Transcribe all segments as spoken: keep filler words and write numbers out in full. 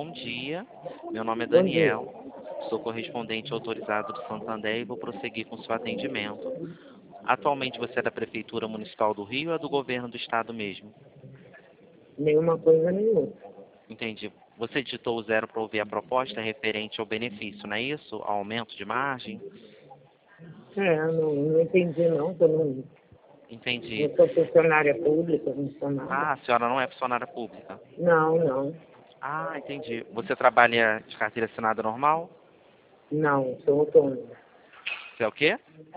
bom dia. Meu nome é Bom dia. Daniel. Sou correspondente autorizado do Santander e vou prosseguir com seu atendimento. Atualmente você é da Prefeitura Municipal do Rio ou é do Governo do Estado mesmo? Nenhuma coisa nenhuma. Entendi. Você digitou o zero para ouvir a proposta referente ao benefício, não é isso? Ao aumento de margem? É, não, não entendi não, que eu não, Entendi. não sou funcionária pública, não sou nada. Ah, a senhora não é funcionária pública. Não, não. Ah, entendi. Você trabalha de carteira assinada normal? Não, sou autônoma. Você é o quê?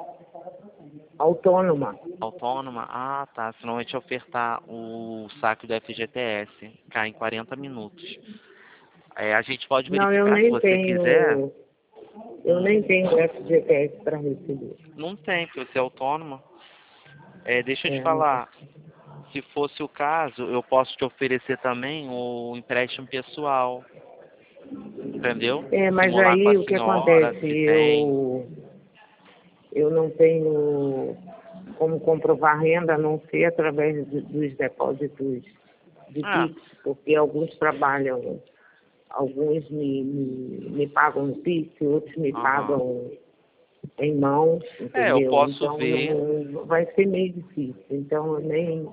Autônoma. Autônoma? Ah, tá. Senão eu ia te ofertar o saque do F G T S. Cai em quarenta minutos. É, a gente pode Não, eu verificar se nem você quiser. tenho. Eu nem tenho F G T S para receber. Não tem, porque você é autônoma. É, deixa eu te É, não falar. Se fosse o caso, eu posso te oferecer também o empréstimo pessoal. Entendeu? É, mas Simular com a aí o que senhora, acontece? se tem. Eu, eu não tenho como comprovar renda a não ser através de- dos depósitos de Ah, Pix, porque alguns trabalham, alguns me, me, me pagam no Pix, outros me aham. pagam em mãos, É, eu entendeu? posso Então ver. não, vai ser meio difícil. Então eu nem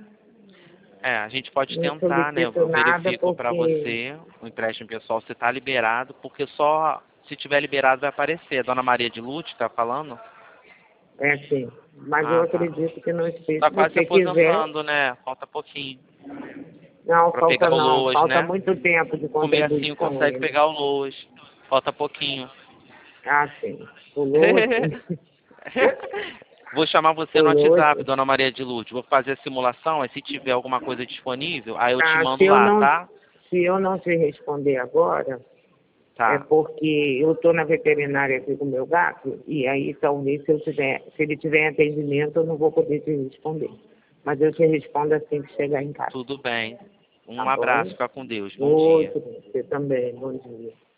É, a gente pode não tentar, né? solicito Eu nada verifico pra porque você o empréstimo pessoal se tá liberado, porque só se tiver liberado vai aparecer. Dona Maria de Lute tá falando? é assim. Mas eu Ah, tá. acredito que não esteja. Tá Se quase se você quiser, aposentando, né? Falta pouquinho não, pra pegar falta o não. Loas, Falta né? muito tempo de Comecinho contribuição consegue ainda. pegar o Loas. Falta pouquinho. Ah, sim. Pulou assim. Vou chamar você no Pulou WhatsApp, assim. Dona Maria de Lute. Vou fazer a simulação, aí se tiver alguma coisa disponível, aí eu te Ah, se mando eu lá, não, tá? se eu não te responder agora, é Tá. porque eu estou na veterinária aqui com o meu gato, e aí talvez se eu tiver, se ele tiver em atendimento, eu não vou poder te responder. Mas eu te respondo assim que chegar em casa, Tudo bem. tá Um bom? abraço, fica com Deus. Bom dia. Outro, você também, bom dia.